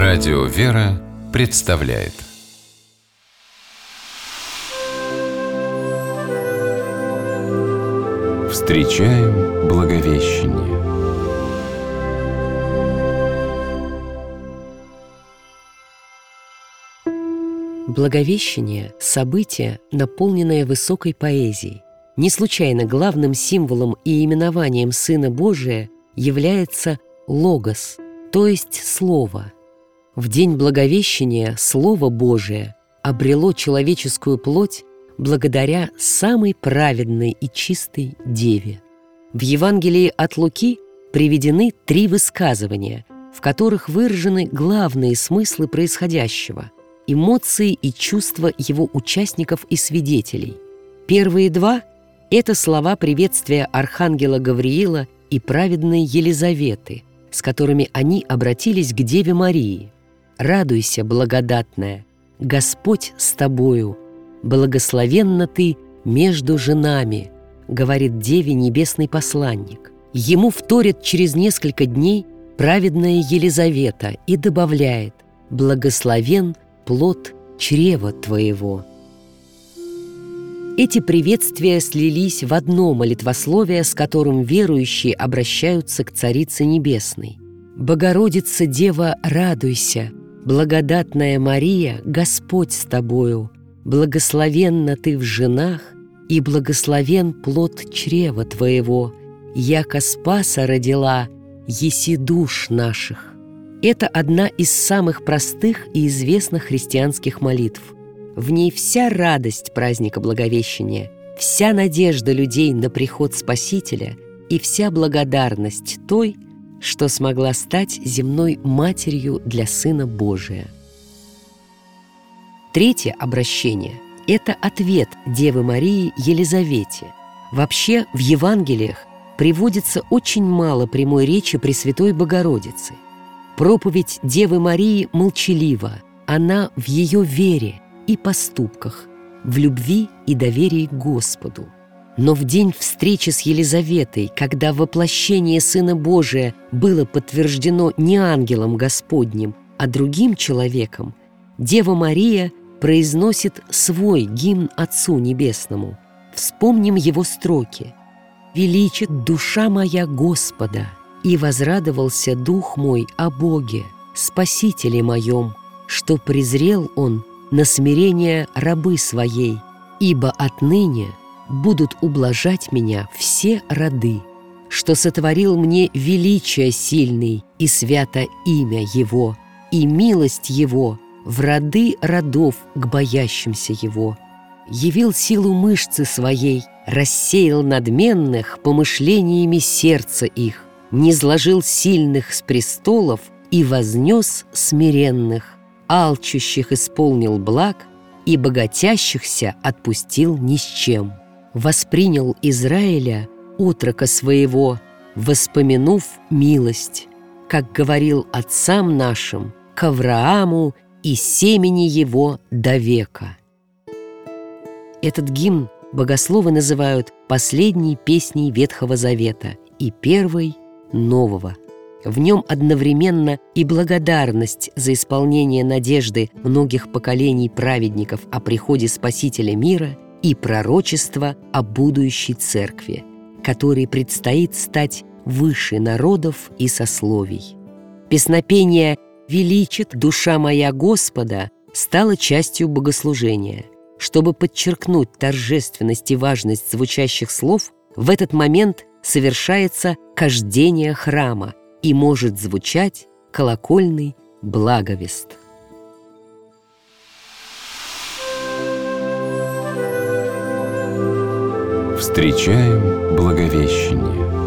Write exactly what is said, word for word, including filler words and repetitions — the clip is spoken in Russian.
Радио «Вера» представляет Встречаем Благовещение. Благовещение – событие, наполненное высокой поэзией. Не случайно главным символом и именованием Сына Божия является Логос, то есть Слово. В день Благовещения Слово Божие обрело человеческую плоть благодаря самой праведной и чистой Деве. В Евангелии от Луки приведены три высказывания, в которых выражены главные смыслы происходящего, эмоции и чувства его участников и свидетелей. Первые два – это слова приветствия архангела Гавриила и праведной Елизаветы, с которыми они обратились к Деве Марии. «Радуйся, благодатная, Господь с тобою, благословенна ты между женами», говорит Деве небесный посланник. Ему вторит через несколько дней праведная Елизавета и добавляет: «Благословен плод чрева твоего». Эти приветствия слились в одно молитвословие, с которым верующие обращаются к Царице Небесной. «Богородица Дева, радуйся, благодатная Мария, Господь с тобою, благословенна ты в женах, и благословен плод чрева твоего, яко Спаса родила, еси душ наших». Это одна из самых простых и известных христианских молитв. В ней вся радость праздника Благовещения, вся надежда людей на приход Спасителя и вся благодарность той, что смогла стать земной матерью для Сына Божия. Третье обращение – это ответ Девы Марии Елизавете. Вообще, в Евангелиях приводится очень мало прямой речи Пресвятой Богородицы. Проповедь Девы Марии молчалива, она в ее вере и поступках, в любви и доверии к Господу. Но в день встречи с Елизаветой, когда воплощение Сына Божия было подтверждено не ангелом Господним, а другим человеком, Дева Мария произносит свой гимн Отцу Небесному. Вспомним его строки: «Величит душа моя Господа, и возрадовался дух мой о Боге, Спасителе моем, что презрел Он на смирение рабы своей, ибо отныне будут ублажать меня все роды, что сотворил мне величие сильный и свято имя Его, и милость Его в роды родов к боящимся Его. Явил силу мышцы своей, рассеял надменных помышлениями сердца их, низложил сильных с престолов и вознес смиренных, алчущих исполнил благ и богатящихся отпустил ни с чем. Воспринял Израиля, отрока своего, воспомянув милость, как говорил отцам нашим, к Аврааму и семени его до века». Этот гимн богословы называют последней песней Ветхого Завета и первой Нового. В нем одновременно и благодарность за исполнение надежды многих поколений праведников о приходе Спасителя мира и пророчество о будущей Церкви, которой предстоит стать выше народов и сословий. Песнопение «Величит душа моя Господа» стало частью богослужения. Чтобы подчеркнуть торжественность и важность звучащих слов, в этот момент совершается кождение храма, и может звучать колокольный благовест. Встречаем Благовещение.